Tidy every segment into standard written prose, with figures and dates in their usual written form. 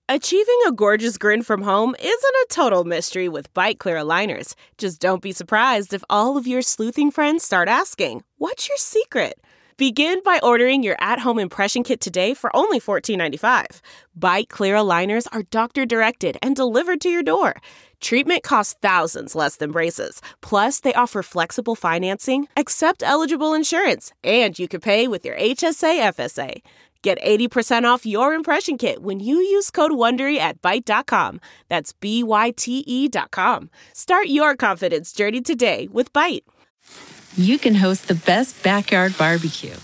Achieving a gorgeous grin from home isn't a total mystery with Byte Clear aligners. Just don't be surprised if all of your sleuthing friends start asking, "What's your secret?" Begin by ordering your at-home impression kit today for only $14.95. Byte Clear aligners are doctor-directed and delivered to your door. Treatment costs thousands less than braces. Plus, they offer flexible financing, accept eligible insurance, and you can pay with your HSA FSA. Get 80% off your impression kit when you use code WONDERY at Byte.com. That's BYTE.com. Start your confidence journey today with Byte. You can host the best backyard barbecue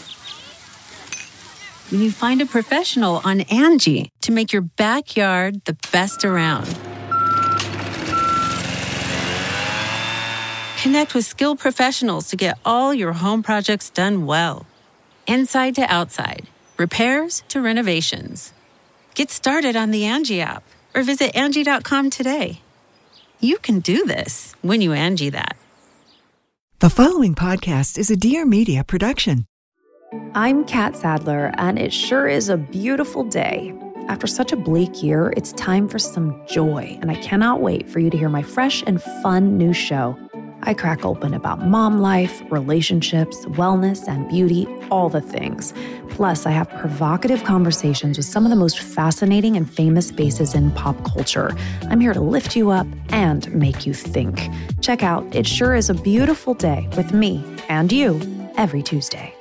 when you find a professional on Angie to make your backyard the best around. Connect with skilled professionals to get all your home projects done well. Inside to outside, repairs to renovations. Get started on the Angie app or visit Angie.com today. You can do this when you Angie that. The following podcast is a Dear Media production. I'm Kat Sadler, and it sure is a beautiful day. After such a bleak year, it's time for some joy, and I cannot wait for you to hear my fresh and fun new show. I crack open about mom life, relationships, wellness, and beauty, all the things. Plus, I have provocative conversations with some of the most fascinating and famous faces in pop culture. I'm here to lift you up and make you think. Check out It Sure Is a Beautiful Day with me and you every Tuesday.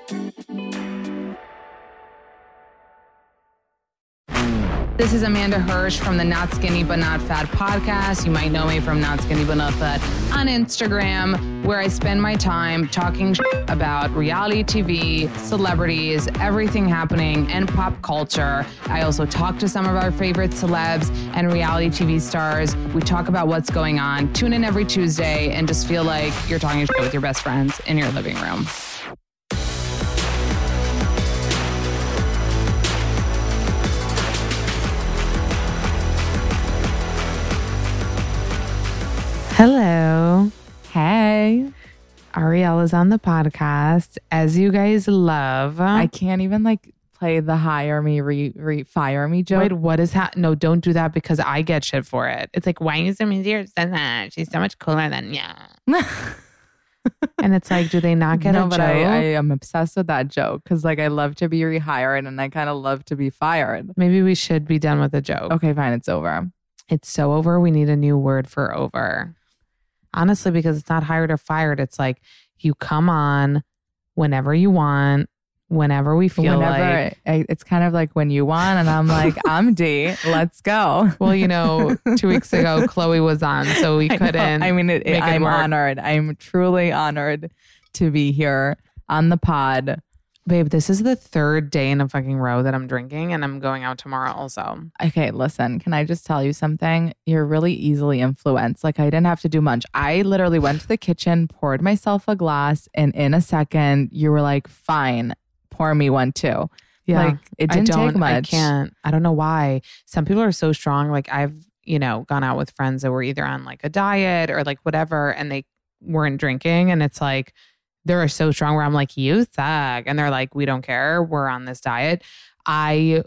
This is Amanda Hirsch from the Not Skinny But Not Fat podcast. You might know me from Not Skinny But Not Fat on Instagram, where I spend my time talking about reality TV, celebrities, everything happening in pop culture. I also talk to some of our favorite celebs and reality TV stars. We talk about what's going on. Tune in every Tuesday and just feel like you're talking shit with your best friends in your living room. Hello. Hey. Ariel is on the podcast, as you guys love. I can't even play the hire me, fire me joke. Wait, what is no, don't do that because I get shit for it. It's like, why is Amanda said that? She's so much cooler than And it's like, do they not get a joke? I am obsessed with that joke because I love to be rehired and I kind of love to be fired. Maybe we should be done with the joke. Okay, fine. It's over. It's so over. We need a new word for over. Honestly, because it's not hired or fired. It's like you come on whenever you want, whenever we feel like. It's kind of like when you want and I'm like, I'm D, let's go. Well, 2 weeks ago, Chloe was on, so we couldn't. I'm honored. I'm truly honored to be here on the pod. Babe, this is the third day in a fucking row that I'm drinking and I'm going out tomorrow also. Okay, listen, can I just tell you something? You're really easily influenced. I didn't have to do much. I literally went to the kitchen, poured myself a glass, and in a second, you were like, fine, pour me one too. Yeah. It didn't take much. I can't. I don't know why. Some people are so strong. I've, gone out with friends that were either on a diet or whatever, and they weren't drinking. And it's like, they're so strong where I'm like, you suck. And they're like, we don't care. We're on this diet. I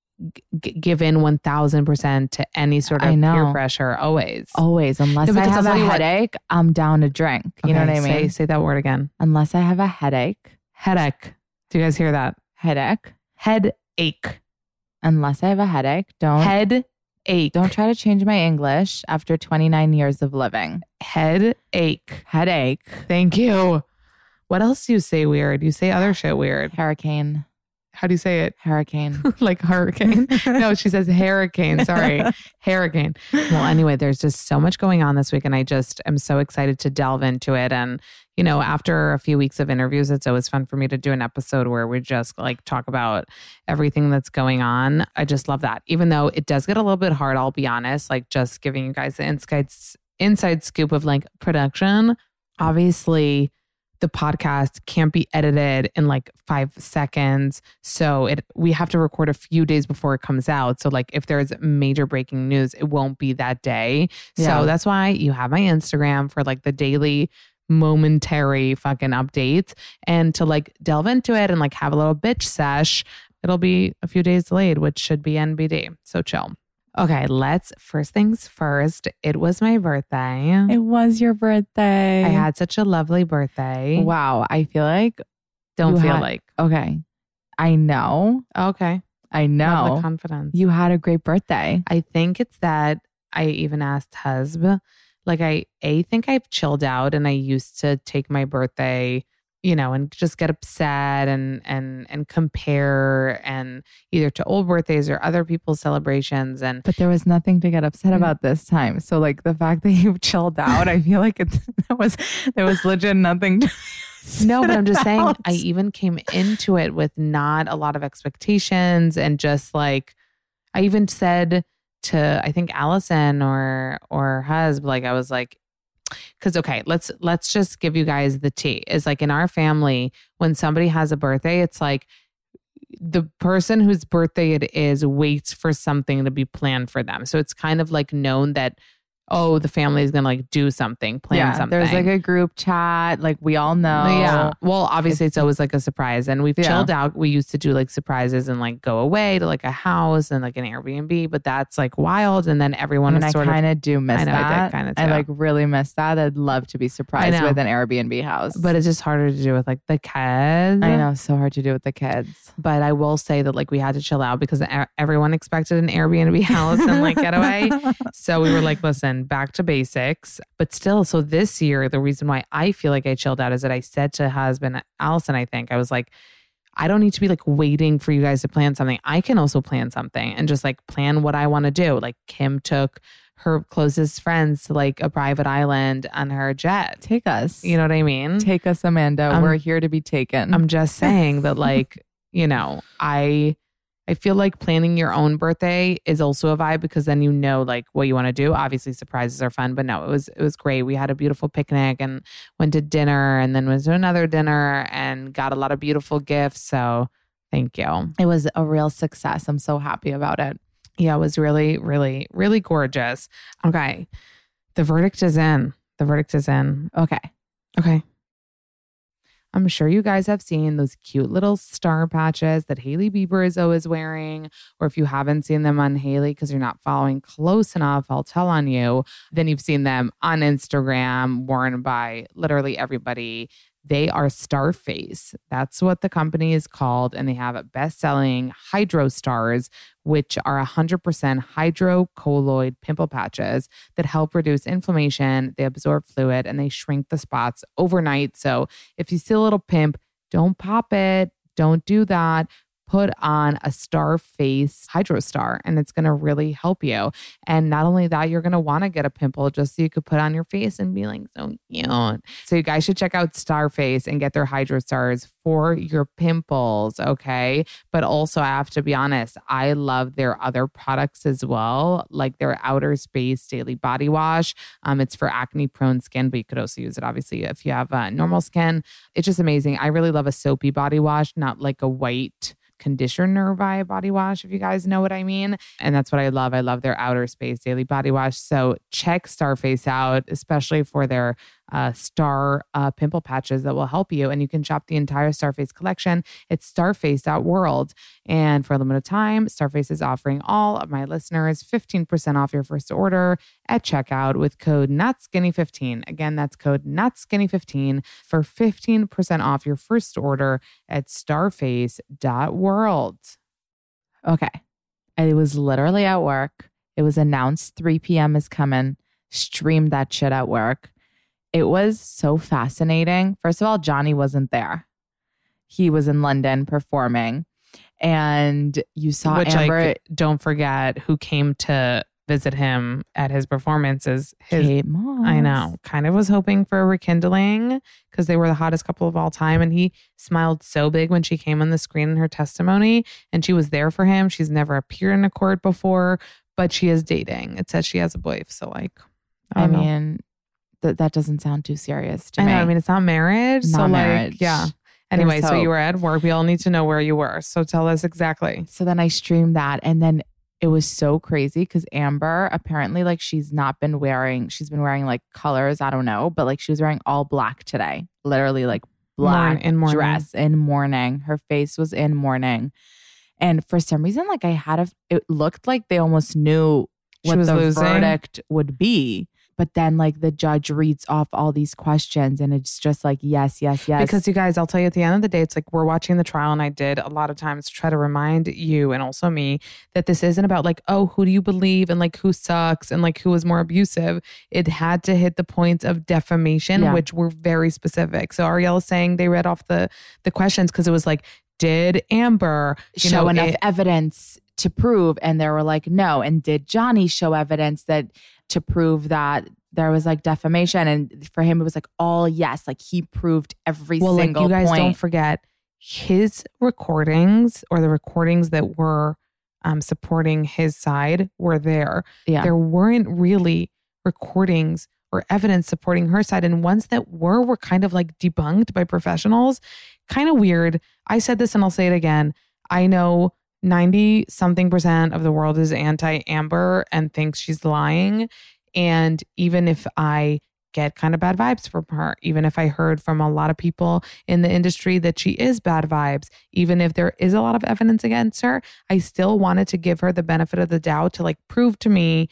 give in 1000% to any sort of peer pressure. Always. Unless I have a headache, I'm down to drink. You know what I mean? Say that word again. Unless I have a headache. Headache. Do you guys hear that? Headache. Headache. Unless I have a headache. Don't try to change my English after 29 years of living. Headache. Thank you. What else do you say weird? You say other shit weird. Hurricane. How do you say it? Hurricane. Like hurricane? No, she says hurricane. Sorry. Hurricane. Well, anyway, there's just so much going on this week and I just am so excited to delve into it. And, after a few weeks of interviews, it's always fun for me to do an episode where we just talk about everything that's going on. I just love that. Even though it does get a little bit hard, I'll be honest, just giving you guys the inside scoop of production. Obviously, the podcast can't be edited in 5 seconds. So we have to record a few days before it comes out. So if there's major breaking news, it won't be that day. Yeah. So that's why you have my Instagram for the daily momentary fucking updates and to delve into it and have a little bitch sesh. It'll be a few days delayed, which should be NBD. So chill. Okay, first things first. It was my birthday. It was your birthday. I had such a lovely birthday. Wow. I feel like. Okay. I know. Okay. I Love know. the confidence. You had a great birthday. I think it's that I even asked Husb. Like I think I've chilled out and I used to take my birthday, and just get upset and compare and either to old birthdays or other people's celebrations. But there was nothing to get upset about this time. So like the fact that you chilled out, I feel like there was legit nothing to No, but I'm just saying, I even came into it with not a lot of expectations and just like, I even said to, I think Allison or Husb, like I was like, because okay, let's just give you guys the tea. Is like in our family, when somebody has a birthday, it's like the person whose birthday it is waits for something to be planned for them. So it's kind of like known that, oh, the family is going to like do something, plan something. There's like a group chat. Like we all know. Yeah. Well, obviously it's always like a surprise. And we've chilled out. We used to do like surprises and like go away to like a house and like an Airbnb, but that's like wild. And then everyone is sort of. I kind of do miss that. I like really miss that. I'd love to be surprised with an Airbnb house. But it's just harder to do with like the kids. I know. So hard to do with the kids. But I will say that like we had to chill out because everyone expected an Airbnb house and like getaway. So we were like, listen, back to basics. But still, so this year, the reason why I feel like I chilled out is that I said to husband Allison, I think I was like, I don't need to be like waiting for you guys to plan something. I can also plan something and just like plan what I want to do. Like Kim took her closest friends to like a private island on her jet. Take us. You know what I mean? Take us, Amanda. We're here to be taken. I'm just saying that like, I feel like planning your own birthday is also a vibe because then you know like what you want to do. Obviously surprises are fun, but no, it was great. We had a beautiful picnic and went to dinner and then went to another dinner and got a lot of beautiful gifts. So thank you. It was a real success. I'm so happy about it. Yeah, it was really, really, really gorgeous. Okay. The verdict is in. Okay. I'm sure you guys have seen those cute little star patches that Hailey Bieber is always wearing. Or if you haven't seen them on Hailey because you're not following close enough, I'll tell on you. Then you've seen them on Instagram, worn by literally everybody. They are Starface. That's what the company is called. And they have best-selling Hydro Stars, which are 100% hydrocolloid pimple patches that help reduce inflammation. They absorb fluid and they shrink the spots overnight. So if you see a little pimp, don't pop it. Don't do that. Put on a Starface Hydro Star and it's going to really help you. And not only that, you're going to want to get a pimple just so you could put on your face and be like so cute. So you guys should check out Starface and get their Hydro Stars for your pimples, okay? But also I have to be honest, I love their other products as well, like their Outer Space Daily Body Wash. It's for acne prone skin, but you could also use it obviously if you have normal skin. It's just amazing. I really love a soapy body wash, not like a white conditioner by body wash, if you guys know what I mean. And that's what I love. I love their Outer Space Daily Body Wash. So check Starface out, especially for their star pimple patches that will help you. And you can shop the entire Starface collection. It's starface.world. And for a limited time, Starface is offering all of my listeners 15% off your first order at checkout with code NOTSKINNY15. Again, that's code NOTSKINNY15 for 15% off your first order at starface.world. Okay. I was literally at work. It was announced 3 p.m. is coming. Streamed that shit at work. It was so fascinating. First of all, Johnny wasn't there. He was in London performing. And you saw Amber. Like, don't forget who came to visit him at his performances. Kate Moss. I know. Kind of was hoping for a rekindling because they were the hottest couple of all time. And he smiled so big when she came on the screen in her testimony. And she was there for him. She's never appeared in a court before, but she is dating. It says she has a boyfriend. So like, I mean, that doesn't sound too serious to me. I know. I mean, it's not marriage. Not so marriage. Like, yeah. Anyway, so you were at work. We all need to know where you were. So tell us exactly. So then I streamed that. And then it was so crazy because Amber, apparently, like she's been wearing like colors. I don't know. But like she was wearing all black today. Literally like black in mourning. dress in mourning. Her face was in mourning. And for some reason, like it looked like they almost knew what the losing. verdict would be. But then like the judge reads off all these questions and it's just like, yes, yes, yes. Because you guys, I'll tell you at the end of the day, it's like we're watching the trial and I did a lot of times try to remind you and also me that this isn't about like, oh, who do you believe and like who sucks and like who is more abusive. It had to hit the points of defamation, which were very specific. So Arielle is saying they read off the questions because it was like, did Amber show enough evidence to prove? And they were like, no. And did Johnny show evidence to prove that there was like defamation? And for him, it was like all yes. Like he proved every single point. You guys don't forget his recordings or the recordings that were supporting his side were there. Yeah. There weren't really recordings or evidence supporting her side. And ones that were kind of like debunked by professionals. Kind of weird. I said this and I'll say it again. I know 90-something% of the world is anti-Amber and thinks she's lying. And even if I get kind of bad vibes from her, even if I heard from a lot of people in the industry that she is bad vibes, even if there is a lot of evidence against her, I still wanted to give her the benefit of the doubt to like prove to me,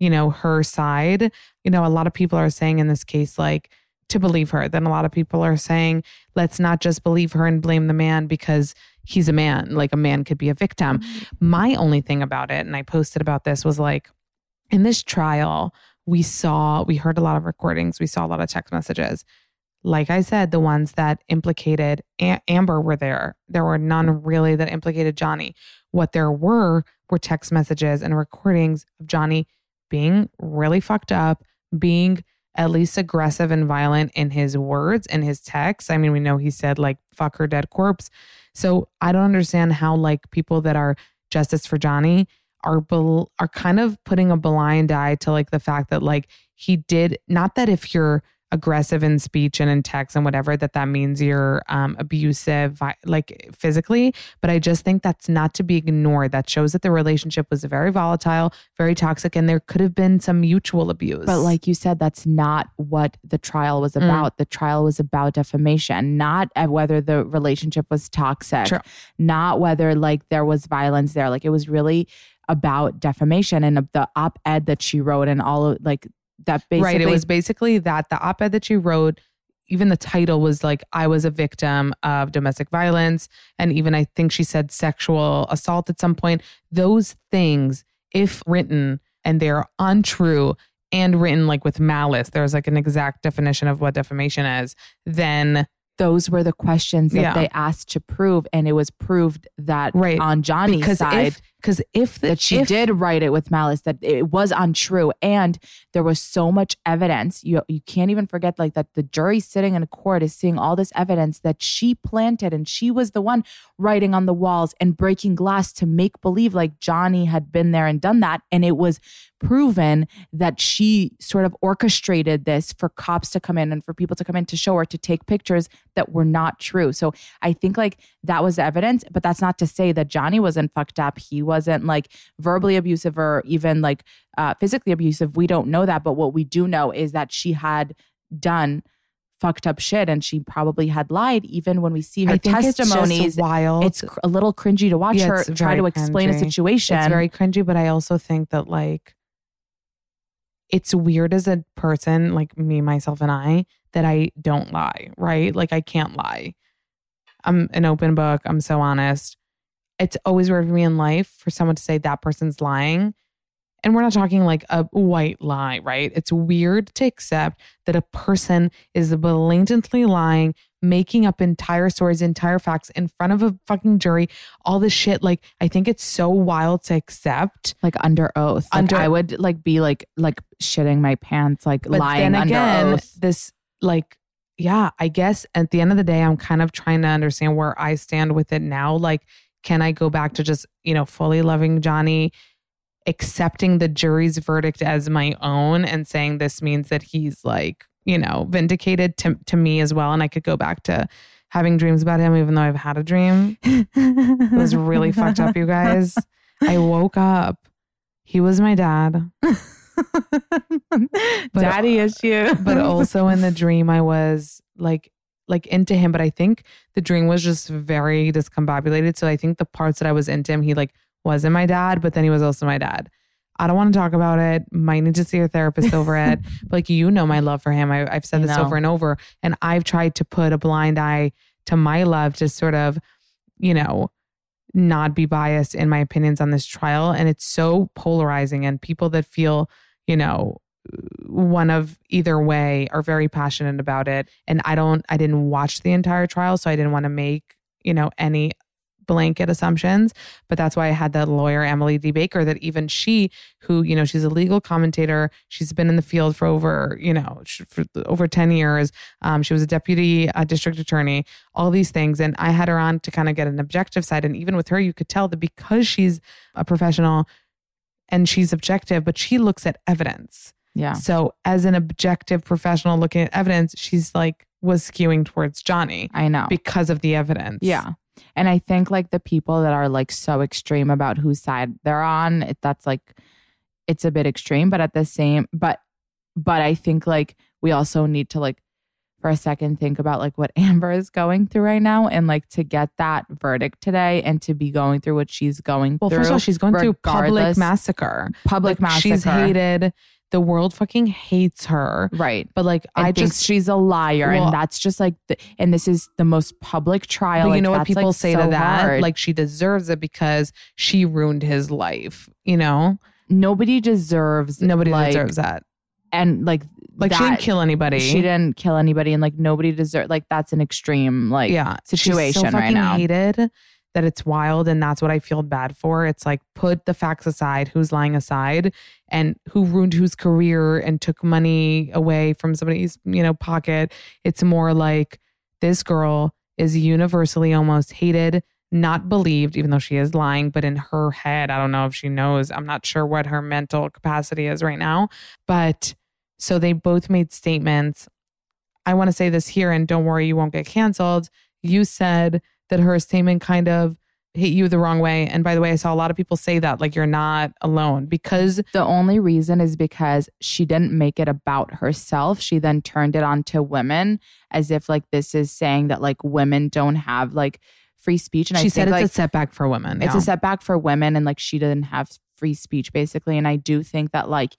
her side. A lot of people are saying in this case, like, to believe her. Then a lot of people are saying, let's not just believe her and blame the man because he's a man. Like a man could be a victim. My only thing about it, and I posted about this, was like, in this trial, we heard a lot of recordings. We saw a lot of text messages. Like I said, the ones that implicated Amber were there. There were none really that implicated Johnny. What there were text messages and recordings of Johnny being really fucked up, being at least aggressive and violent in his words and his texts. I mean, we know he said like, fuck her dead corpse. So I don't understand how like people that are justice for Johnny are kind of putting a blind eye to like the fact that like he did, not that if you're aggressive in speech and in text and whatever, that means you're abusive, like physically. But I just think that's not to be ignored. That shows that the relationship was very volatile, very toxic, and there could have been some mutual abuse. But like you said, that's not what the trial was about. The trial was about defamation, not whether the relationship was toxic, True. Not whether like there was violence there. Like it was really about defamation and the op-ed that she wrote and all of like that basically. Right. It was basically that the op-ed that she wrote, even the title was like, I was a victim of domestic violence. And even I think she said sexual assault at some point. Those things, if written and they're untrue and written like with malice, there's like an exact definition of what defamation is, then those were the questions that they asked to prove. And it was proved that on Johnny's side, that she did write it with malice, that it was untrue. And there was so much evidence. You can't even forget like that the jury sitting in a court is seeing all this evidence that she planted and she was the one writing on the walls and breaking glass to make believe like Johnny had been there and done that. And it was proven that she sort of orchestrated this for cops to come in and for people to come in to show her, to take pictures that were not true. So I think like that was the evidence, but that's not to say that Johnny wasn't fucked up. He wasn't like verbally abusive or even like physically abusive. We don't know that. But what we do know is that she had done fucked up shit and she probably had lied. Even when we see her testimonies, it's wild. It's a little cringy to watch her try to explain a situation. It's very cringy, but I also think that like, it's weird as a person, like me, myself, and I, that I don't lie, right? Like I can't lie. I'm an open book. I'm so honest. It's always weird for me in life for someone to say that person's lying. And we're not talking like a white lie, right? It's weird to accept that a person is blatantly lying, making up entire stories, entire facts in front of a fucking jury, all this shit. Like, I think it's so wild to accept. Like under oath. Like I would like be like shitting my pants, like lying under oath. This like, yeah, I guess at the end of the day, I'm kind of trying to understand where I stand with it now. Like, can I go back to just, fully loving Johnny, accepting the jury's verdict as my own and saying this means that he's like, vindicated to me as well. And I could go back to having dreams about him, even though I've had a dream. It was really fucked up, you guys. I woke up. He was my dad. Daddy issue. But also in the dream, I was like like into him, but I think the dream was just very discombobulated. So I think the parts that I was into him, he like wasn't my dad, but then he was also my dad. I don't want to talk about it. Might need to see a therapist over it. But like, you know, my love for him. I've said this over and over, and I've tried to put a blind eye to my love to sort of, you know, not be biased in my opinions on this trial. And it's so polarizing, and people that feel, you know, one of either way are very passionate about it. And I didn't watch the entire trial, so I didn't want to make, you know, any blanket assumptions. But that's why I had that lawyer, Emily D. Baker, that even she, who, you know, she's a legal commentator. She's been in the field for over, you know, for over 10 years. She was a deputy district attorney, all these things. And I had her on to kind of get an objective side. And even with her, you could tell that because she's a professional and she's objective, but she looks at evidence. Yeah. So as an objective professional looking at evidence, she's like, was skewing towards Johnny. I know. Because of the evidence. Yeah. And I think like the people that are like so extreme about whose side they're on, that's like, it's a bit extreme, but at the same, but I think like we also need to like for a second think about like what Amber is going through right now, and like to get that verdict today and to be going through what she's going through. Well, first of all, she's going through public massacre. Public massacre. She's hated. The world fucking hates her. Right. But like, I just, she's a liar. And that's just like, and this is the most public trial. But like, you know what people like say so to that? hard. Like, she deserves it because she ruined his life, you know? Nobody deserves that. And like that, she didn't kill anybody. She didn't kill anybody. And like nobody deserves, like that's an extreme like situation she's so right now. Hated that it's wild, and that's what I feel bad for. It's like, put the facts aside, who's lying aside, and who ruined whose career and took money away from somebody's, you know, pocket. It's more like this girl is universally almost hated, not believed, even though she is lying, but in her head, I don't know if she knows. I'm not sure what her mental capacity is right now. But so they both made statements. I want to say this here, and don't worry, you won't get canceled. You said that her statement kind of hit you the wrong way. And by the way, I saw a lot of people say that, like, you're not alone, because the only reason is because she didn't make it about herself. She then turned it on to women, as if like this is saying that like women don't have like free speech. And she said it's like, a setback for women. It's a setback for women, and like she didn't have free speech basically. And I do think that like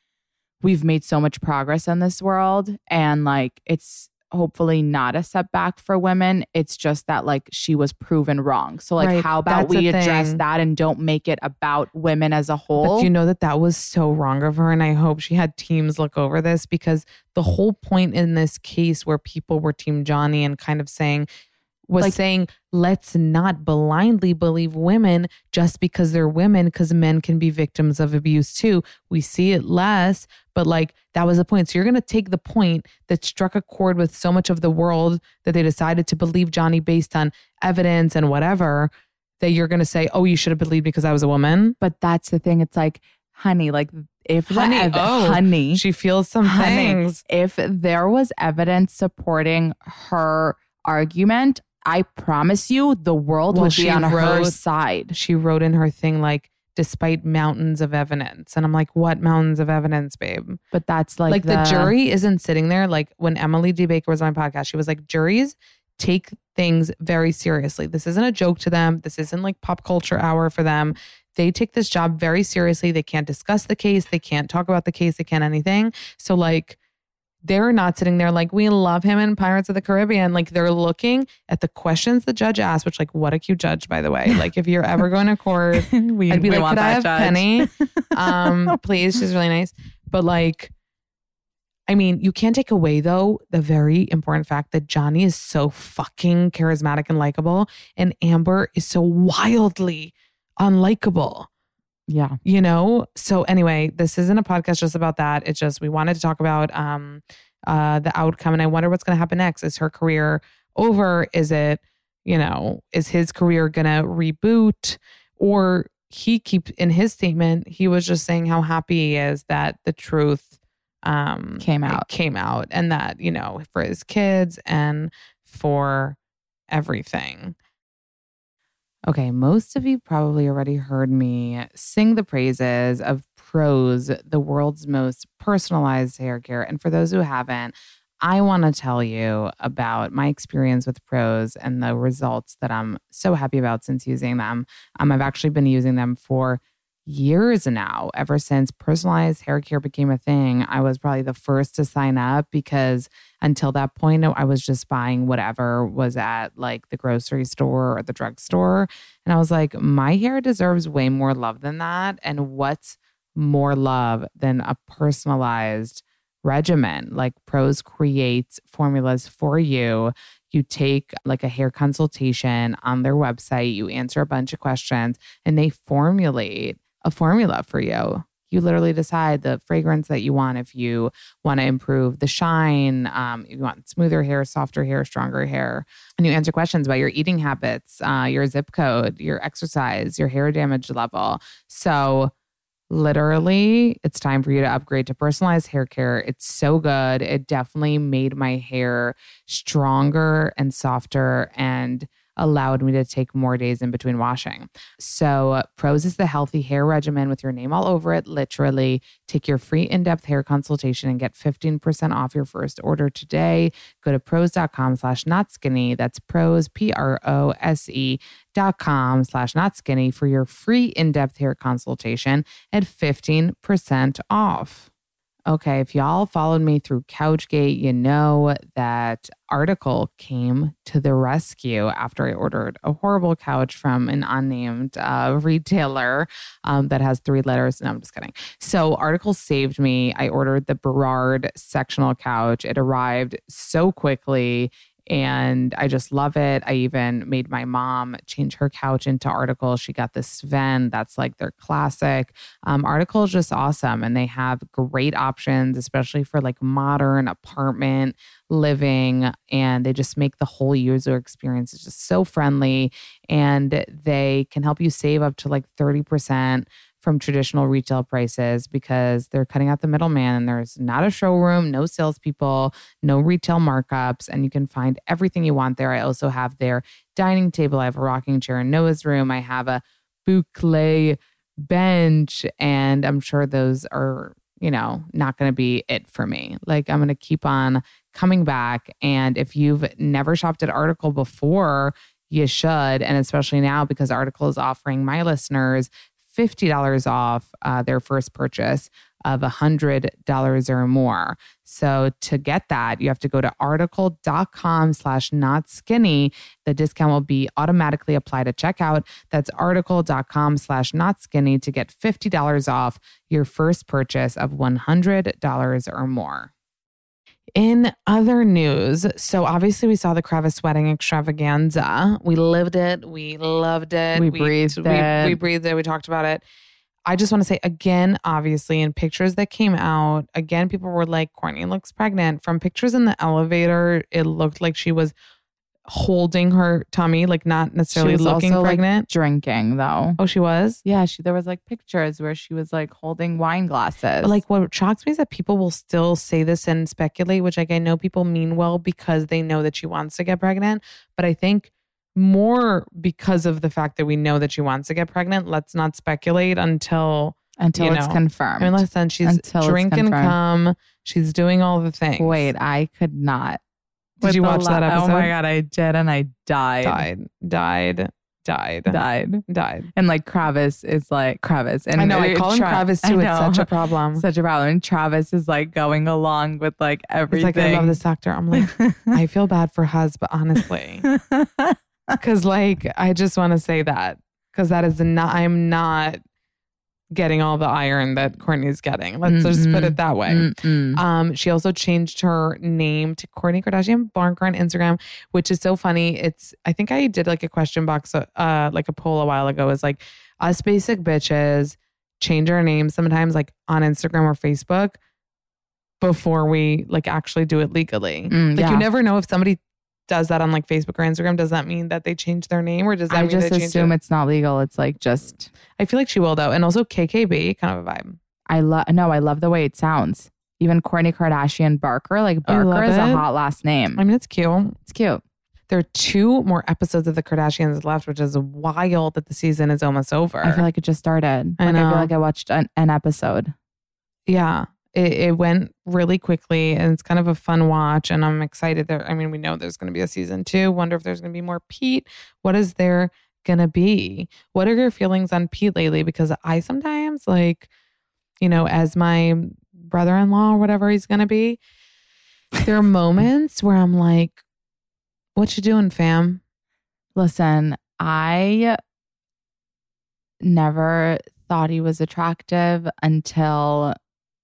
we've made so much progress in this world, and like it's hopefully not a setback for women. It's just that like she was proven wrong. So like, how about we address that and don't make it about women as a whole? But you know that was so wrong of her. And I hope she had teams look over this, because the whole point in this case where people were Team Johnny and kind of saying, let's not blindly believe women just because they're women, because men can be victims of abuse too. We see it less, but like that was the point. So you're going to take the point that struck a chord with so much of the world that they decided to believe Johnny based on evidence and whatever, that you're going to say, oh, you should have believed because I was a woman. But that's the thing. It's like, honey, like if honey, she feels some things. If there was evidence supporting her argument, I promise you the world would be on her side. She wrote in her thing like, despite mountains of evidence. And I'm like, what mountains of evidence, babe? But that's like the jury isn't sitting there. Like when Emily D. Baker was on my podcast, she was like, juries take things very seriously. This isn't a joke to them. This isn't like pop culture hour for them. They take this job very seriously. They can't discuss the case. They can't talk about the case. They can't anything. So like, they're not sitting there like, we love him in Pirates of the Caribbean. Like they're looking at the questions the judge asked, which like, what a cute judge, by the way. Like if you're ever going to court, I'd be like, could I have Penny? Please, she's really nice. But like, I mean, you can't take away though the very important fact that Johnny is so fucking charismatic and likable, and Amber is so wildly unlikable. Yeah. You know? So anyway, this isn't a podcast just about that. It's just, we wanted to talk about the outcome, and I wonder what's going to happen next. Is her career over? Is it, you know, is his career going to reboot? Or in his statement, he was just saying how happy he is that the truth came out, and that, you know, for his kids and for everything. Okay, most of you probably already heard me sing the praises of Prose, the world's most personalized hair care. And for those who haven't, I want to tell you about my experience with Prose and the results that I'm so happy about since using them. I've actually been using them for years now. Ever since personalized hair care became a thing, I was probably the first to sign up because until that point, I was just buying whatever was at like the grocery store or the drugstore. And I was like, my hair deserves way more love than that. And what's more love than a personalized regimen? Like Prose creates formulas for you. You take like a hair consultation on their website, you answer a bunch of questions, and they formulate a formula for you. You literally decide the fragrance that you want. If you want to improve the shine, if you want smoother hair, softer hair, stronger hair, and you answer questions about your eating habits, your zip code, your exercise, your hair damage level. So literally, it's time for you to upgrade to personalized hair care. It's so good. It definitely made my hair stronger and softer and allowed me to take more days in between washing. So Prose is the healthy hair regimen with your name all over it, literally. Take your free in-depth hair consultation and get 15% off your first order today. Go to prose.com/notskinny. That's Prose, PROSE.com/notskinny for your free in-depth hair consultation at 15% off. Okay, if y'all followed me through Couchgate, you know that Article came to the rescue after I ordered a horrible couch from an unnamed retailer that has 3 letters. No, I'm just kidding. So Article saved me. I ordered the Burrard sectional couch. It arrived so quickly. And I just love it. I even made my mom change her couch into Article. She got the Sven. That's like their classic. Article is just awesome. And they have great options, especially for like modern apartment living. And they just make the whole user experience just so friendly. And they can help you save up to like 30% from traditional retail prices because they're cutting out the middleman and there's not a showroom, no salespeople, no retail markups, and you can find everything you want there. I also have their dining table. I have a rocking chair in Noah's room. I have a boucle bench, and I'm sure those are, not going to be it for me. Like I'm going to keep on coming back. And if you've never shopped at Article before, you should. And especially now because Article is offering my listeners $50 off their first purchase of $100 or more. So to get that, you have to go to article.com/notskinny. The discount will be automatically applied at checkout. That's article.com/notskinny to get $50 off your first purchase of $100 or more. In other news, so obviously we saw the Kravis wedding extravaganza. We lived it. We loved it. We breathed it. We breathed it. We talked about it. I just want to say again, obviously in pictures that came out, again, people were like, Kourtney looks pregnant. From pictures in the elevator, it looked like she was holding her tummy, like not necessarily looking pregnant. Like drinking though. Oh, she was? Yeah, there was like pictures where she was like holding wine glasses. But like what shocks me is that people will still say this and speculate, which like I know people mean well because they know that she wants to get pregnant. But I think more because of the fact that we know that she wants to get pregnant, let's not speculate until it's confirmed. I mean, listen, she's drinking cum. She's doing all the things. Wait, I could not. Did you watch that episode? Oh my God, I did. And I died. Died. And like Kravis is like Kravis. And I know, I call him Kravis too. It's such a problem. Such a problem. And Travis is like going along with like everything. It's like, I love this doctor. I'm like, I feel bad for Huz, but honestly. Because like, I just want to say that. Because that is not, I'm not getting all the iron that Kourtney's getting. Let's just put it that way. She also changed her name to Kourtney Kardashian Barker on Instagram, which is so funny. I think I did like a question box, like a poll a while ago. Is like us basic bitches change our names sometimes like on Instagram or Facebook before we like actually do it legally. Like you never know if somebody does that on like Facebook or Instagram. Does that mean that they change their name or does that mean just they assume it's not legal? It's like just. I feel like she will though. And also KKB, kind of a vibe. I love the way it sounds. Even Kourtney Kardashian Barker, like Barker is a hot last name. I mean, it's cute. It's cute. There are 2 more episodes of the Kardashians left, which is wild that the season is almost over. I feel like it just started. I know. I feel like I watched an episode. Yeah. it went really quickly and it's kind of a fun watch. And I'm excited there. I mean, we know there's going to be a season 2. Wonder if there's going to be more Pete. What is there going to be? What are your feelings on Pete lately? Because I sometimes like, you know, as my brother-in-law or whatever he's going to be, there are moments where I'm like, what you doing, fam? Listen, I never thought he was attractive until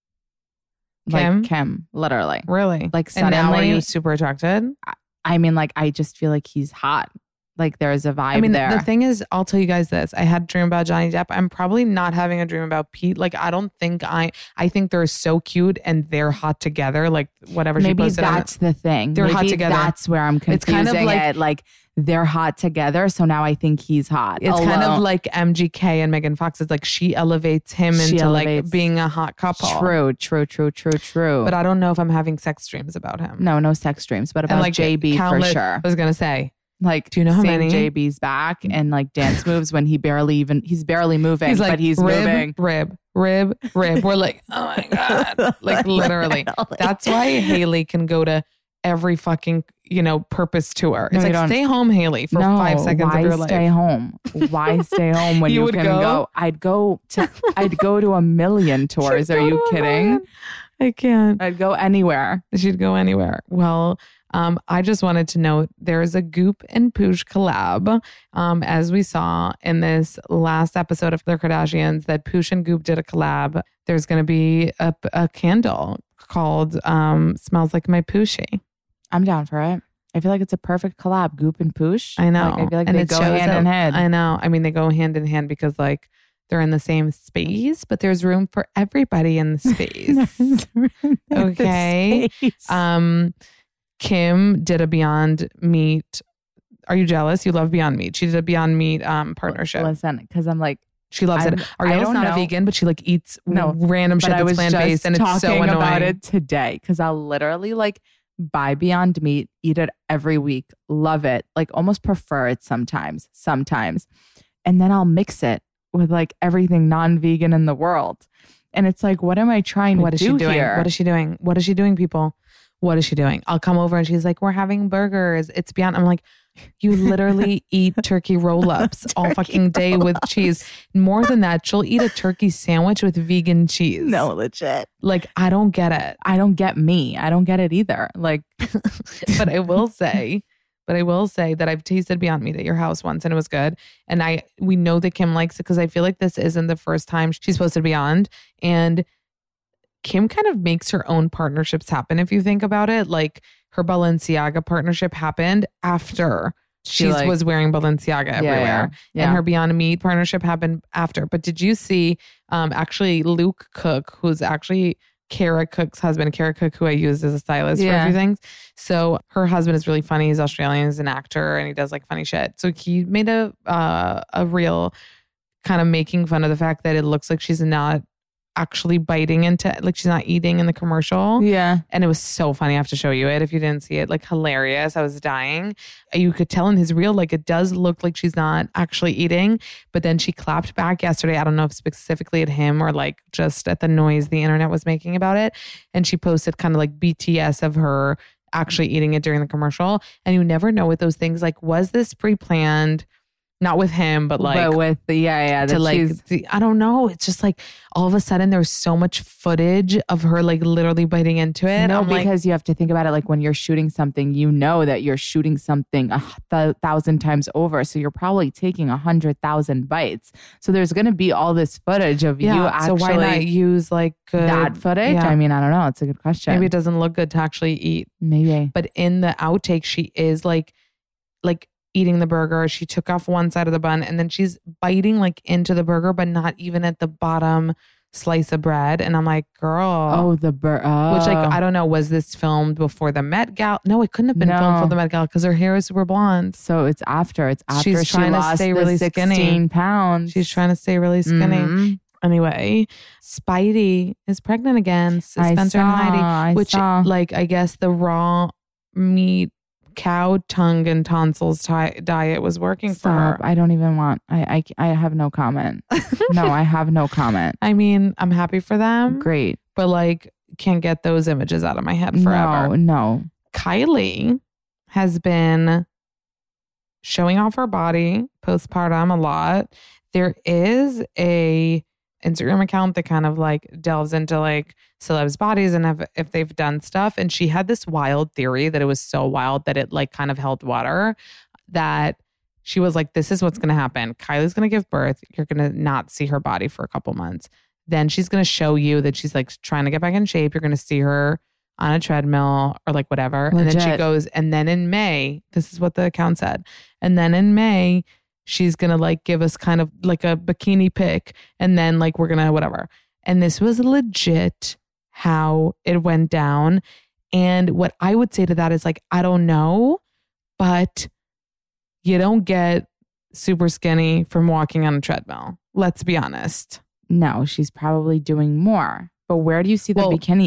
Kim, literally. Really? Like suddenly. And now are you super attracted? I mean, like, I just feel like he's hot. Like there's a vibe there. The thing is, I'll tell you guys this. I had a dream about Johnny Depp. I'm probably not having a dream about Pete. Like, I don't think I think they're so cute and they're hot together. Like whatever she posted. Maybe that's the thing. They're hot together. That's where I'm confusing it's kind of like, it. Like they're hot together. So now I think he's hot. It's kind of like MGK and Megan Fox. It's like she elevates him into like being a hot couple. True. But I don't know if I'm having sex dreams about him. No sex dreams. But about like JB for sure. I was going to say. Like, do you know how many JB's back and like dance moves when he's barely moving, he's like, but he's rib, moving. Rib. We're like, oh my God. Like literally. That's why Haley can go to every fucking, Purpose tour. It's like, stay home, Haley, for 5 seconds of your life. Why stay home when you can go? I'd go to a million tours. Are you kidding? I can't. I'd go anywhere. She'd go anywhere. Well, I just wanted to note there is a Goop and Poosh collab. As we saw in this last episode of The Kardashians, that Poosh and Goop did a collab. There's going to be a candle called Smells Like My Pooshy. I'm down for it. I feel like it's a perfect collab. Goop and Poosh. I know. Like, I feel like they go hand in hand. I know. I mean, they go hand in hand because like they're in the same space, but there's room for everybody in the space. Okay. Kim did a Beyond Meat. Are you jealous? You love Beyond Meat. She did a Beyond Meat partnership. Listen, because I'm like, she loves it. Ariel's not a vegan, but she like eats random shit that's plant-based, and it's so annoying. About it today because I'll literally like buy Beyond Meat, eat it every week, love it, like almost prefer it sometimes, and then I'll mix it with like everything non-vegan in the world, and it's like, what am I trying to do here? What is she doing? What is she doing, people? What is she doing? I'll come over and she's like, we're having burgers. It's Beyond. I'm like, you literally eat turkey roll-ups all fucking day with cheese. More than that, she'll eat a turkey sandwich with vegan cheese. No, legit. Like, I don't get it. I don't get me. I don't get it either. Like, but I will say that I've tasted Beyond Meat at your house once and it was good. And we know that Kim likes it because I feel like this isn't the first time she's posted Beyond. And Kim kind of makes her own partnerships happen. If you think about it, like her Balenciaga partnership happened after she was wearing Balenciaga everywhere. Yeah. And her Beyond Meat partnership happened after. But did you see actually Luke Cook, who's actually Kara Cook's husband, Kara Cook, who I use as a stylist for a few things. So her husband is really funny. He's Australian, he's an actor, and he does like funny shit. So he made a reel kind of making fun of the fact that it looks like she's not actually biting into, like she's not eating in the commercial. Yeah. And it was so funny. I have to show you it if you didn't see it. Like hilarious. I was dying. You could tell in his reel, like it does look like she's not actually eating, but then she clapped back yesterday. I don't know if specifically at him or like just at the noise the internet was making about it. And she posted kind of like BTS of her actually eating it during the commercial. And you never know with those things. Like, was this pre-planned? Not with him, but like, with the, I don't know. It's just like all of a sudden there's so much footage of her like literally biting into it. No, because you have to think about it. Like when you're shooting something, you know that you're shooting something 1,000 times over. So you're probably taking 100,000 bites. So there's going to be all this footage of you actually. So why not use like that footage? Yeah. I mean, I don't know. It's a good question. Maybe it doesn't look good to actually eat. Maybe. But in the outtake, she is like eating the burger. She took off one side of the bun and then she's biting like into the burger, but not even at the bottom slice of bread. And I'm like, girl. Oh, the burger. Which like, I don't know, was this filmed before the Met Gala? No, it couldn't have been filmed for the Met Gala because her hair is super blonde. So it's after she's trying to stay really 16 skinny. pounds. She's trying to stay really skinny. Mm-hmm. Anyway, Spidey is pregnant again. Spencer and Heidi, like, I guess the raw meat cow tongue and tonsils diet was working for her. I don't even want, I have no comment. No, I have no comment. I mean, I'm happy for them. Great. But like, can't get those images out of my head forever. No. Kylie has been showing off her body postpartum a lot. There is a Instagram account that kind of like delves into like celebs' bodies and if they've done stuff. And she had this wild theory that it was so wild that it like kind of held water, that she was like, this is what's going to happen. Kylie's going to give birth. You're going to not see her body for a couple months. Then she's going to show you that she's like trying to get back in shape. You're going to see her on a treadmill or like whatever. Legit. And then she goes, and then in May, this is what the account said. And then in May, she's going to like give us kind of like a bikini pic. And then like, we're going to whatever. And this was legit how it went down. And what I would say to that is like, I don't know, but you don't get super skinny from walking on a treadmill. Let's be honest. No, she's probably doing more. But where do you see the bikini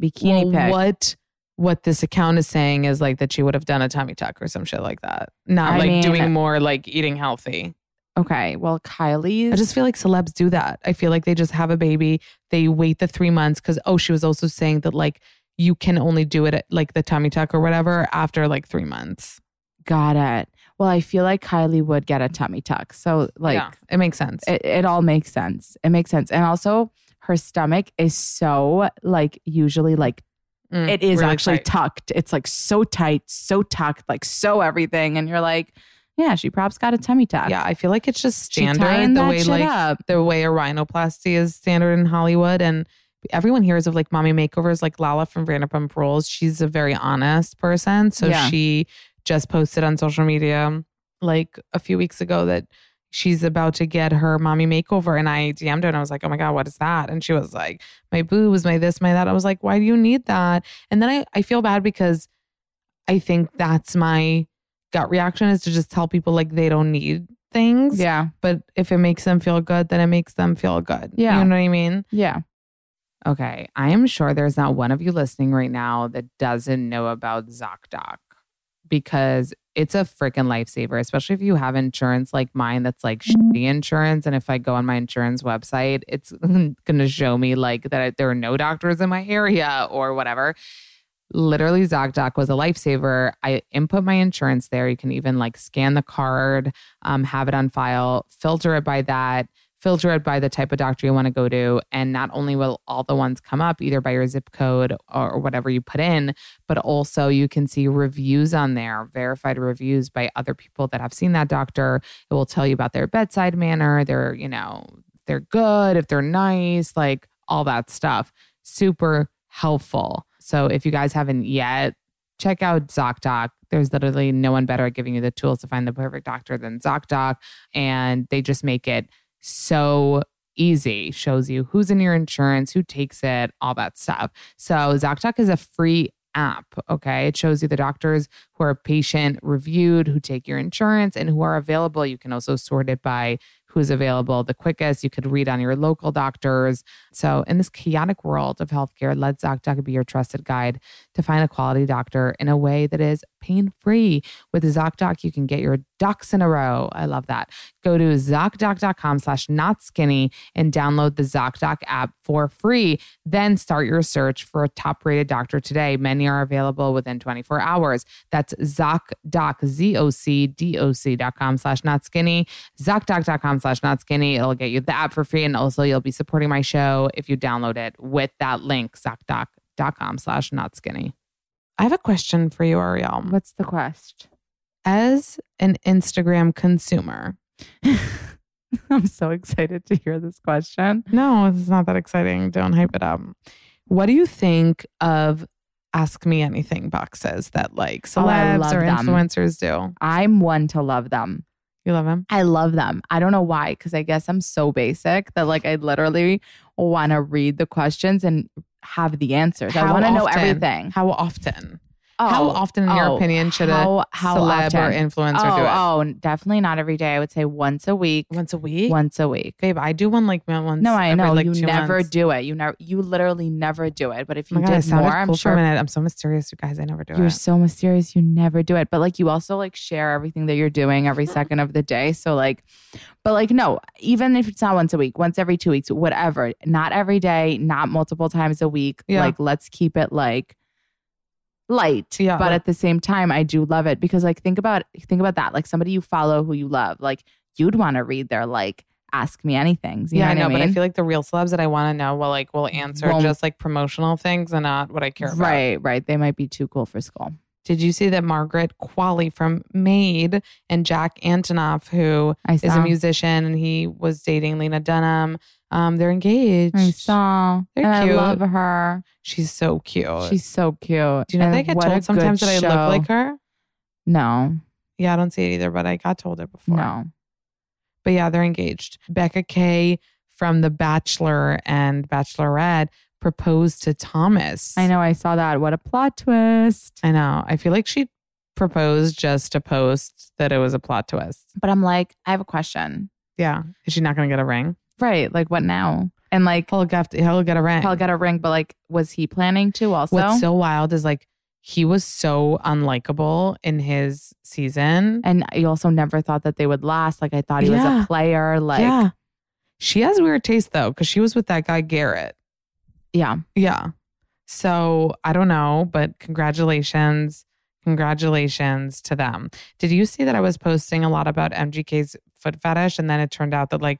pic? What this account is saying is like that she would have done a tummy tuck or some shit like that. Not like doing more like eating healthy. Okay, well, Kylie's... I just feel like celebs do that. I feel like they just have a baby. They wait the 3 months because, she was also saying that like you can only do it at like the tummy tuck or whatever after like 3 months. Got it. Well, I feel like Kylie would get a tummy tuck. So like... Yeah, it makes sense. It all makes sense. It makes sense. And also her stomach is so like usually like it is really actually tucked. It's like so tight, so tucked, like so everything. And you're like, yeah, she perhaps got a tummy tuck. Yeah, I feel like it's just standard the way like the way a rhinoplasty is standard in Hollywood. And everyone hears of like mommy makeovers, like Lala from Vanderpump Rules. She's a very honest person. So she just posted on social media like a few weeks ago that she's about to get her mommy makeover. And I DM'd her and I was like, oh my God, what is that? And she was like, my boobs, my this, my that. I was like, why do you need that? And then I feel bad because I think that's my gut reaction, is to just tell people like they don't need things. Yeah. But if it makes them feel good, then it makes them feel good. Yeah. You know what I mean? Yeah. Okay. I am sure there's not one of you listening right now that doesn't know about ZocDoc, because it's a freaking lifesaver, especially if you have insurance like mine that's like shitty insurance. And if I go on my insurance website, it's going to show me like that there are no doctors in my area or whatever. Literally, ZocDoc was a lifesaver. I input my insurance there. You can even like scan the card, have it on file, filter it by that. Filter it by the type of doctor you want to go to. And not only will all the ones come up either by your zip code or whatever you put in, but also you can see reviews on there, verified reviews by other people that have seen that doctor. It will tell you about their bedside manner, they're good, if they're nice, like all that stuff. Super helpful. So if you guys haven't yet, check out ZocDoc. There's literally no one better at giving you the tools to find the perfect doctor than ZocDoc. And they just make it so easy. Shows you who's in your insurance, who takes it, all that stuff. So ZocDoc is a free app. Okay. It shows you the doctors who are patient reviewed, who take your insurance and who are available. You can also sort it by who's available the quickest. You could read on your local doctors. So in this chaotic world of healthcare, let ZocDoc be your trusted guide to find a quality doctor in a way that is pain-free. With ZocDoc, you can get your ducks in a row. I love that. Go to ZocDoc.com/notskinny and download the ZocDoc app for free. Then start your search for a top-rated doctor today. Many are available within 24 hours. That's ZocDoc, ZocDoc.com/notskinny, ZocDoc.com/notskinny. It'll get you the app for free. And also you'll be supporting my show if you download it with that link, ZocDoc.com/notskinny. I have a question for you, Ariel. What's the quest? As an Instagram consumer. I'm so excited to hear this question. No, it's not that exciting. Don't hype it up. What do you think of Ask Me Anything boxes that like celebs or influencers do? I'm one to love them. You love them? I love them. I don't know why, because I guess I'm so basic that like I literally want to read the questions and have the ansers. I want to know everything. How often? How often, in your opinion, should a celeb or influencer do it? Oh, definitely not every day. I would say once a week. Once a week? Once a week. Babe, I do one like once. No, I know. Every, like, you 2 never months. do it. You literally never do it. But if you Oh my God, I did sounded more, cool I'm for a sure. minute. I'm so mysterious, you guys. I never do it. You're so mysterious. You never do it. But like you also like share everything that you're doing every second of the day. So like, but like, no, even if it's not once a week, once every 2 weeks, whatever, not every day, not multiple times a week. Yeah. Like, let's keep it like light. Yeah, But like- at the same time, I do love it because like, think about that. Like somebody you follow who you love, like you'd want to read their like, ask me anything. You Yeah, I know know, what but I mean? feel like the real celebs that I want to know will answer Won't- just like promotional things and not what I care about. Right. They might be too cool for school. Did you see that Margaret Qualley from Maid and Jack Antonoff, who I is a saw. musician and he was dating Lena Dunham, they're engaged. I saw. They're and cute. I love her. She's so cute. She's so cute. Do you know And that I get what a told sometimes good that I show. look like her? No, Yeah, I don't see it either, but I got told it before. no. But yeah, they're engaged. Becca K from The Bachelor and Bachelorette proposed to Thomas. I know. I saw that. What a plot twist. I know. I feel like she proposed just to post that it was a plot twist. But I'm like, I have a question. Yeah. Is she not going to get a ring? Right. Like, what now? And like, He'll get a ring. I'll get a ring. But like, was he planning to also? What's so wild is like, he was so unlikable in his season. And I also never thought that they would last. Like, I thought he was Yeah. a player. Like, yeah. She has weird taste though, because she was with that guy, Garrett. yeah. Yeah. So I don't know, but congratulations to them. Did you see that I was posting a lot about MGK's foot fetish? And then it turned out that like,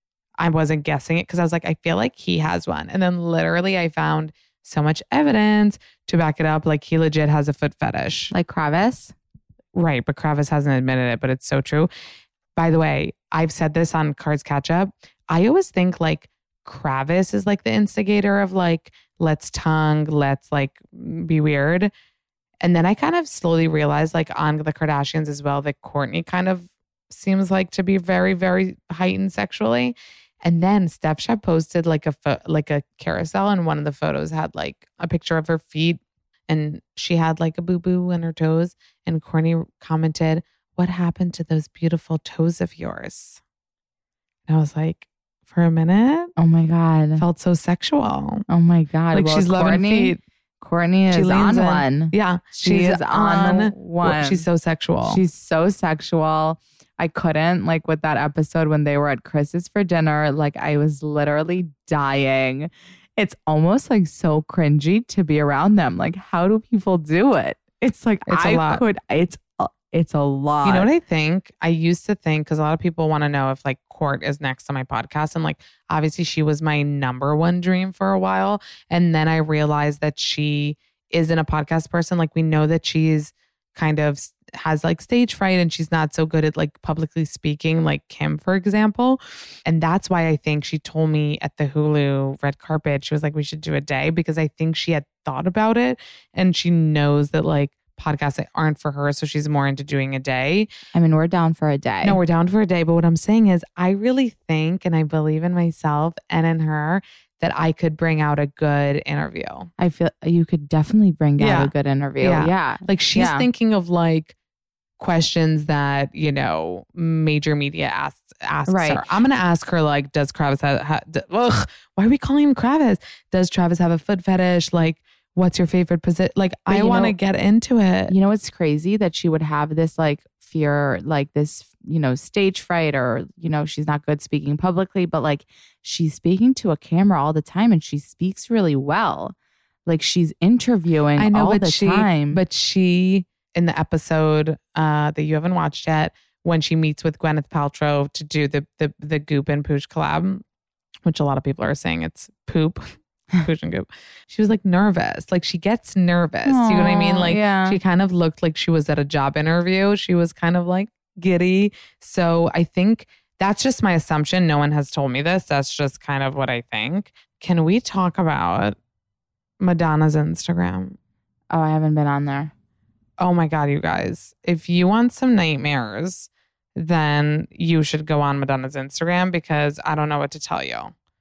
I wasn't guessing it because I was like, I feel like he has one. And then literally I found so much evidence to back it up. Like he legit has a foot fetish. Like Kravis. Right. But Kravis hasn't admitted it, but it's so true. By the way, I've said this on Cards Catch Up. I always think like Kravis is like the instigator of like, let's tongue, let's like be weird. And then I kind of slowly realized like on the Kardashians as well, that Kourtney kind of seems like to be very, very heightened sexually. And then Steph Shep posted like a carousel, and one of the photos had like a picture of her feet, and she had like a boo-boo in her toes. And Kourtney commented, "What happened to those beautiful toes of yours?" And I was like, for a minute, Oh my God. felt so sexual. Oh my God. Like Well, she's loving feet. Kourtney She is leans on in. one. Yeah, She's she's on one. She's so sexual. She's so sexual. I couldn't, like with that episode when they were at Chris's for dinner, like I was literally dying. It's almost like so cringy to be around them. Like, how do people do it? It's like, It's a lot. It's a lot. You know what I think? I used to think, because a lot of people want to know if like Court is next to my podcast. And like, obviously she was my number one dream for a while. And then I realized that she isn't a podcast person. Like we know that she's kind of has like stage fright and she's not so good at like publicly speaking, like Kim, for example. And that's why I think she told me at the Hulu red carpet, she was like, we should do a day, because I think she had thought about it and she knows that like podcasts aren't for her. So she's more into doing a day. I mean, we're down for a day. No, we're down for a day. But what I'm saying is I really think, and I believe in myself and in her, that I could bring out a good interview. I feel you could definitely bring Yeah. out a good interview. Yeah. Yeah. Like she's Yeah. thinking of like questions that, you know, major media asks Right. her. I'm going to ask her like, does Kravis why are we calling him Kravis? Does Travis have a foot fetish? Like, what's your favorite position? Like, But I you want to know- get into it. You know, it's crazy that she would have this like fear, like this, you know, stage fright, or, you know, she's not good speaking publicly, but like she's speaking to a camera all the time and she speaks really well. Like she's interviewing I know, all but the time. But she, in the episode that you haven't watched yet, when she meets with Gwyneth Paltrow to do the Goop and Pooch collab, which a lot of people are saying it's poop, Pooch and Goop. She was like nervous. Like she gets nervous. You know what I mean? Aw, Like yeah. she kind of looked like she was at a job interview. She was kind of like giddy. So I think that's just my assumption. No one has told me this. That's just kind of what I think. Can we talk about Madonna's Instagram? Oh, I haven't been on there. Oh my God, you guys. If you want some nightmares, then you should go on Madonna's Instagram, because I don't know what to tell you.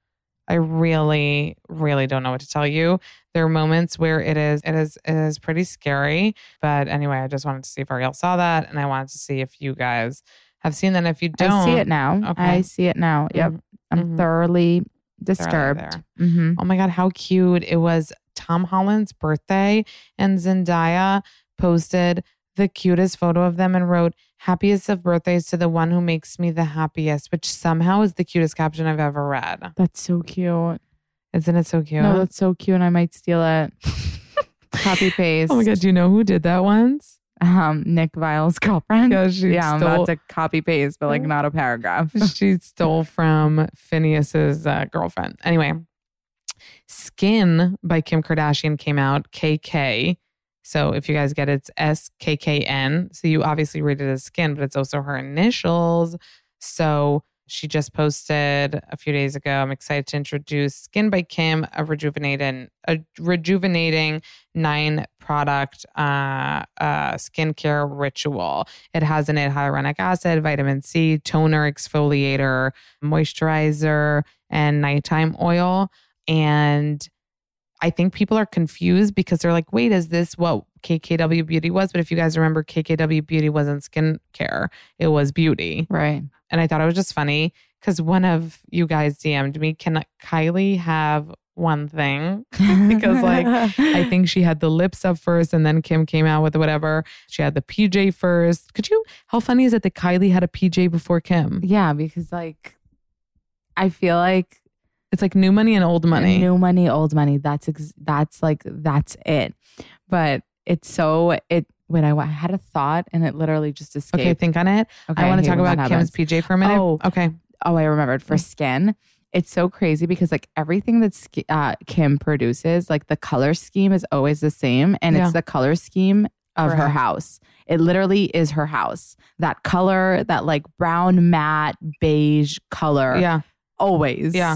I really, really don't know what to tell you. There are moments where it is pretty scary. But anyway, I just wanted to see if Ariel saw that, and I wanted to see if you guys have seen that. If you don't, I see it now. Okay. I see it now. Yep. I'm thoroughly disturbed. Mm-hmm. Oh my God, how cute. It was Tom Holland's birthday, and Zendaya posted the cutest photo of them and wrote, "Happiest of birthdays to the one who makes me the happiest," which somehow is the cutest caption I've ever read. That's so cute. Isn't it so cute? No, that's so cute. And I might steal it. Copy paste. Oh my God, do you know who did that once? Nick Vile's girlfriend. Yeah, I'm about to copy paste, but like not a paragraph. She stole from Phineas's girlfriend. Anyway, Skin by Kim Kardashian came out, KK. So if you guys get it, it's SKKN. So you obviously read it as Skin, but it's also her initials. So she just posted a few days ago, I'm excited to introduce Skin by Kim, a rejuvenating 9-product skincare ritual. It has in it hyaluronic acid, vitamin C, toner, exfoliator, moisturizer, and nighttime oil. And I think people are confused because they're like, wait, is this what KKW Beauty was? But if you guys remember, KKW Beauty wasn't skincare. It was beauty. Right. And I thought it was just funny because one of you guys DM'd me, can Kylie have one thing? Because like, I think she had the lips up first and then Kim came out with whatever. She had the PJ first. How funny is it that Kylie had a PJ before Kim? Yeah, because like, I feel like it's like new money and old money. New money, old money. That's it. But it's so, wait, I had a thought and it literally just escaped. Okay, think on it. Okay, I want to talk about Kim's PJ for a minute. Oh, okay. Oh, I remembered. For Skin, it's so crazy because like everything that Kim produces, like the color scheme is always the same. And it's the color scheme of her house. It literally is her house. That color, that like brown, matte, beige color. Yeah. Always. Yeah.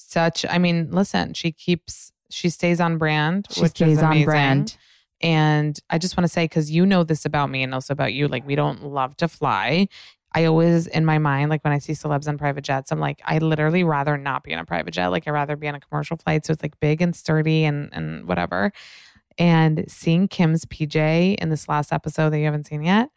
Listen, she stays on brand, which stays is amazing. on brand. And I just want to say, because you know this about me and also about you, like we don't love to fly. I always, in my mind, like when I see celebs on private jets, I'm like, I literally rather not be on a private jet. Like I'd rather be on a commercial flight. So it's like big and sturdy and whatever. And seeing Kim's PJ in this last episode that you haven't seen yet,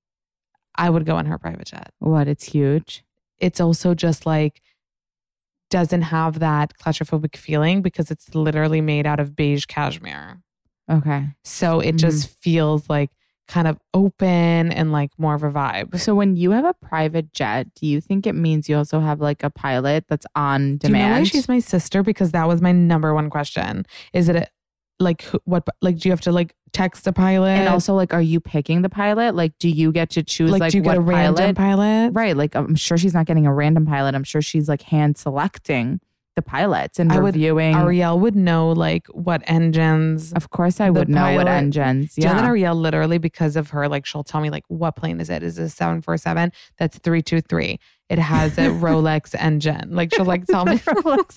I would go on her private jet. What? It's huge. It's also just like, doesn't have that claustrophobic feeling because it's literally made out of beige cashmere. Okay. So it just feels like kind of open and like more of a vibe. So when you have a private jet, do you think it means you also have like a pilot that's on demand? Do you know why she's my sister? Because that was my number one question. Is it like what? Like, do you have to like text a pilot? And also, like, are you picking the pilot? Like, do you get to choose like do you get a random pilot? Right. Like, I'm sure she's not getting a random pilot. I'm sure she's like hand selecting the pilots and reviewing. Ariel would know like what engines. Of course I would know what engines. Yeah. Then Ariel literally, because of her, like she'll tell me like, what plane is it? Is it a 747? That's 323. It has a Rolex engine. Like she'll like tell me Rolex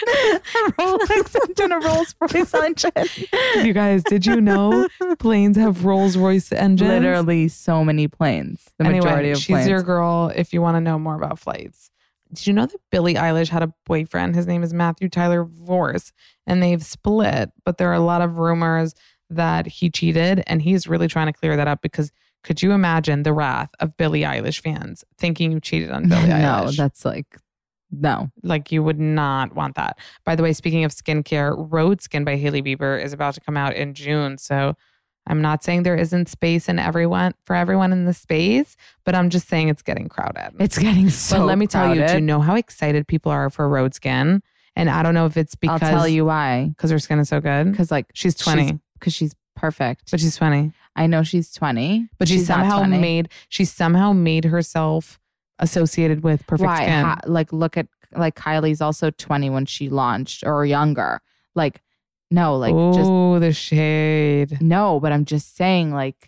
engine, a Rolls Royce engine. You guys, did you know planes have Rolls Royce engines? Literally so many planes. The majority of she's planes. Your girl if you want to know more about flights. Did you know that Billie Eilish had a boyfriend? His name is Matthew Tyler Vorse, and they've split. But there are a lot of rumors that he cheated, and he's really trying to clear that up because could you imagine the wrath of Billie Eilish fans thinking you cheated on Billie Eilish? No, that's like, no. Like you would not want that. By the way, speaking of skincare, Road Skin by Hailey Bieber is about to come out in June. So I'm not saying there isn't space for everyone in the space, but I'm just saying it's getting crowded. It's getting so But let me crowded. tell you, do you know how excited people are for Road Skin? And I don't know if it's because... I'll tell you why. Because her skin is so good? Because like... She's 20. Because she's perfect. But she's 20. I know she's 20. But she's somehow made herself associated with perfect skin. Like look at... Like Kylie's also 20 when she launched or younger. Like... No, like just the shade. No, but I'm just saying, like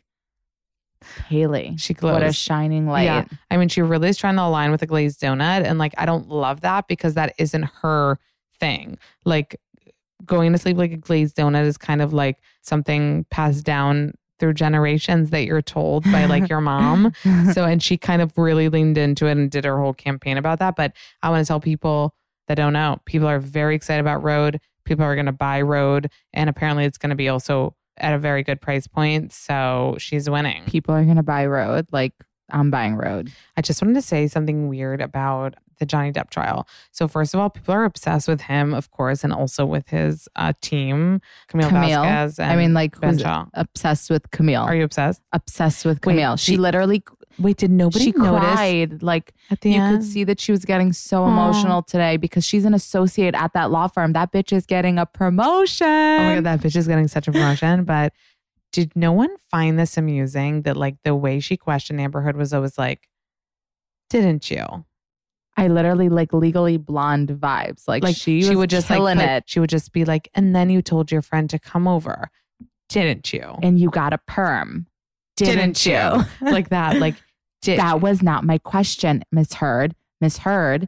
Hailey, she glows. What a shining light. Yeah, I mean, she really is trying to align with a glazed donut, and like I don't love that because that isn't her thing. Like going to sleep like a glazed donut is kind of like something passed down through generations that you're told by like your mom. So, and she kind of really leaned into it and did her whole campaign about that. But I want to tell people, that don't know. People are very excited about Rhode. People are going to buy Rhode. And apparently it's going to be also at a very good price point. So she's winning. People are going to buy Rhode. Like, I'm buying Rhode. I just wanted to say something weird about the Johnny Depp trial. So first of all, people are obsessed with him, of course, and also with his team, Camille Vasquez and Ben who's Shaw. Obsessed with Camille? Are you obsessed? Obsessed with Camille. Wait, she literally... Wait, did nobody notice? Cried. Like, at the you end? could see that she was getting so emotional today because she's an associate at that law firm. That bitch is getting a promotion. Oh my God, that bitch is getting such a promotion. But did no one find this amusing that like the way she questioned Amber Heard was always like, didn't you? I literally like Legally Blonde vibes. Like she would just killing like it. She would just be like, and then you told your friend to come over, didn't you? And you got a perm. Didn't you? Like that. Like that was not my question, Miss Heard. Miss Heard.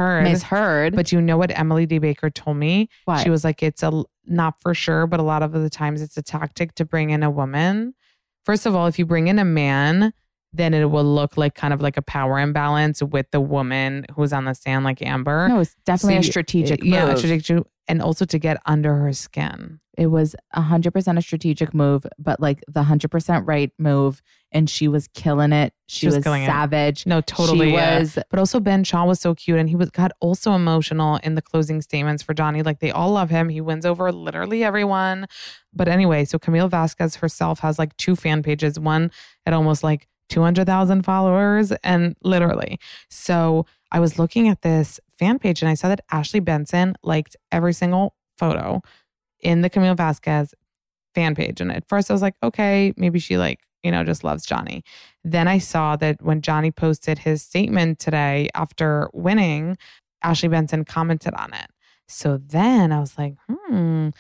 But you know what Emily D. Baker told me? What? She was like, it's not for sure, but a lot of the times it's a tactic to bring in a woman. First of all, if you bring in a man, then it will look like kind of like a power imbalance with the woman who's on the stand, like Amber. No, it's definitely a strategic move. Yeah, strategic, and also to get under her skin. It was 100% a strategic move, but like the 100% right move. And she was killing it. She was savage. No, totally. She was. But also Ben Shaw was so cute. And he got also emotional in the closing statements for Johnny. Like they all love him. He wins over literally everyone. But anyway, so Camille Vasquez herself has like 2 fan pages. One at almost like 200,000 followers. And literally. So I was looking at this fan page and I saw that Ashley Benson liked every single photo in the Camille Vasquez fan page. And at first I was like, okay, maybe she just loves Johnny. Then I saw that when Johnny posted his statement today after winning, Ashley Benson commented on it. So then I was like, and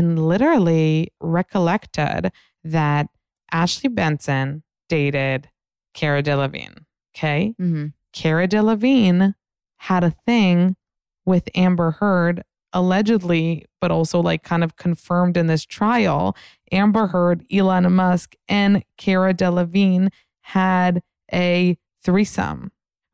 literally recollected that Ashley Benson dated Cara Delevingne. Okay. Mm-hmm. Cara Delevingne had a thing with Amber Heard, allegedly, but also like kind of confirmed in this trial. Amber Heard, Elon Musk, and Cara Delevingne had a threesome.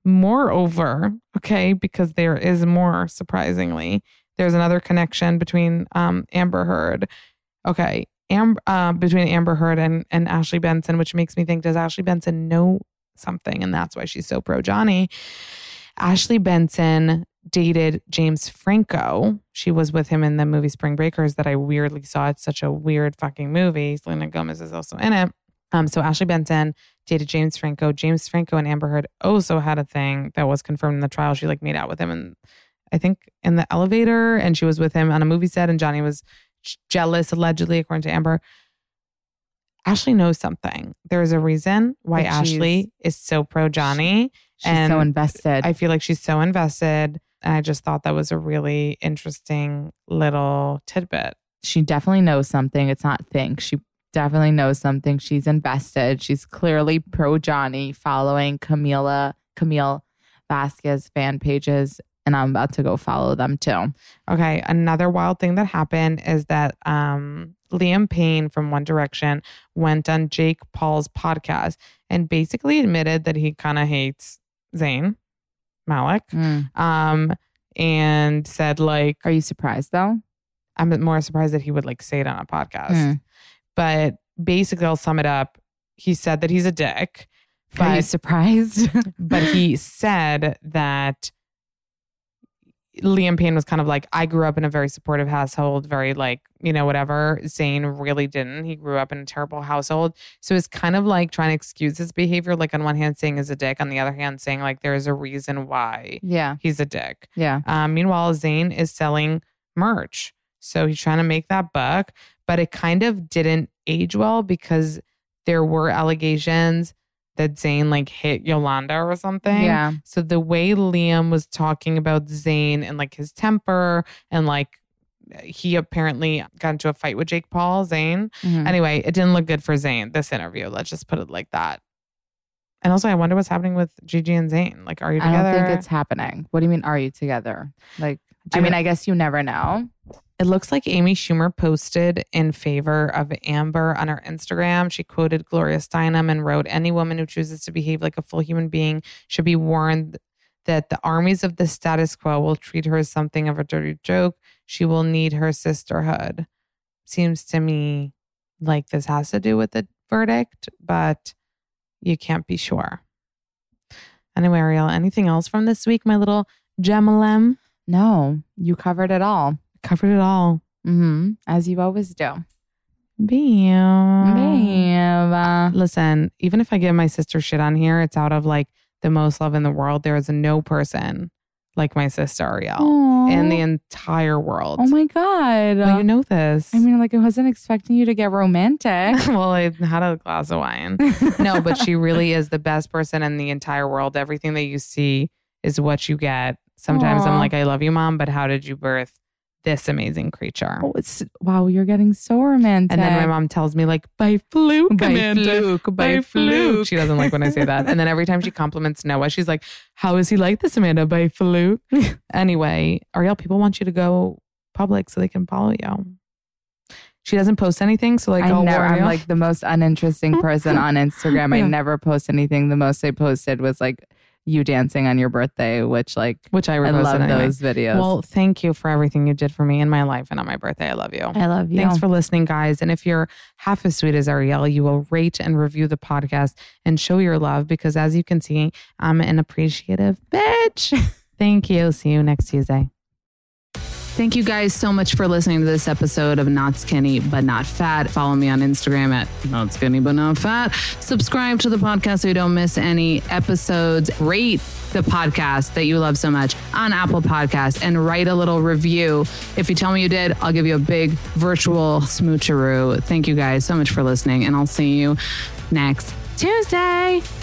Moreover, okay, because there is more, surprisingly, there's another connection between Amber Heard. Okay, between Amber Heard and Ashley Benson, which makes me think, does Ashley Benson know something? And that's why she's so pro Johnny. Ashley Benson dated James Franco. She was with him in the movie Spring Breakers that I weirdly saw. It's such a weird fucking movie. Selena Gomez is also in it. So Ashley Benson dated James Franco. James Franco and Amber Heard also had a thing that was confirmed in the trial. She like made out with him and I think in the elevator, and she was with him on a movie set, and Johnny was jealous, allegedly, according to Amber. Ashley knows something. There's a reason why Ashley is so pro Johnny. She's so invested. I feel like she's so invested. And I just thought that was a really interesting little tidbit. She definitely knows something. It's not think. She definitely knows something. She's invested. She's clearly pro Johnny, following Camille Vasquez fan pages. And I'm about to go follow them too. Okay. Another wild thing that happened is that Liam Payne from One Direction went on Jake Paul's podcast and basically admitted that he kind of hates Zayn Malik. And said like... Are you surprised though? I'm more surprised that he would like say it on a podcast. But basically, I'll sum it up. He said that he's a dick. Are you surprised? But he said that Liam Payne was kind of like, I grew up in a very supportive household, very like, whatever. Zayn really didn't. He grew up in a terrible household. So it's kind of like trying to excuse his behavior. Like on one hand saying he's a dick, on the other hand saying like there's a reason why he's a dick. Yeah. Meanwhile, Zayn is selling merch. So he's trying to make that buck. But it kind of didn't age well because there were allegations that Zayn like hit Yolanda or something. Yeah. So the way Liam was talking about Zayn and like his temper and like he apparently got into a fight with Jake Paul, Zayn. Mm-hmm. Anyway, it didn't look good for Zayn, this interview. Let's just put it like that. And also I wonder what's happening with Gigi and Zayn. Like, are you together? I don't think it's happening. What do you mean, are you together? Like, I guess you never know. It looks like Amy Schumer posted in favor of Amber on her Instagram. She quoted Gloria Steinem and wrote, "Any woman who chooses to behave like a full human being should be warned that the armies of the status quo will treat her as something of a dirty joke. She will need her sisterhood. Seems to me like this has to do with the verdict, but you can't be sure. Anyway, Ariel, anything else from this week, my little Gemalem? No, you covered it all. Covered it all. Mm-hmm. As you always do. Babe. Listen, even if I give my sister shit on here, it's out of like the most love in the world. There is no person like my sister Ariel in the entire world. Oh my God. Well, you know this. I mean, like, I wasn't expecting you to get romantic. Well, I had a glass of wine. No, but she really is the best person in the entire world. Everything that you see is what you get. Sometimes I'm like, I love you, Mom, but how did you birth this amazing creature? Oh, wow, you're getting so romantic. And then my mom tells me like, by fluke, by Amanda. fluke, by fluke. She doesn't like when I say that. And then every time she compliments Noah, she's like, how is he like this, Amanda? By fluke. Anyway, Ariel, people want you to go public so they can follow you. She doesn't post anything, so like I'm like the most uninteresting person on Instagram. I never post anything. The most I posted was like you dancing on your birthday, which I love those videos. Well, thank you for everything you did for me in my life and on my birthday. I love you. I love you. Thanks for listening, guys. And if you're half as sweet as Ariel, you will rate and review the podcast and show your love because as you can see, I'm an appreciative bitch. Thank you. See you next Tuesday. Thank you guys so much for listening to this episode of Not Skinny But Not Fat. Follow me on Instagram at Not Skinny But Not Fat. Subscribe to the podcast so you don't miss any episodes. Rate the podcast that you love so much on Apple Podcasts and write a little review. If you tell me you did, I'll give you a big virtual smoocheroo. Thank you guys so much for listening and I'll see you next Tuesday.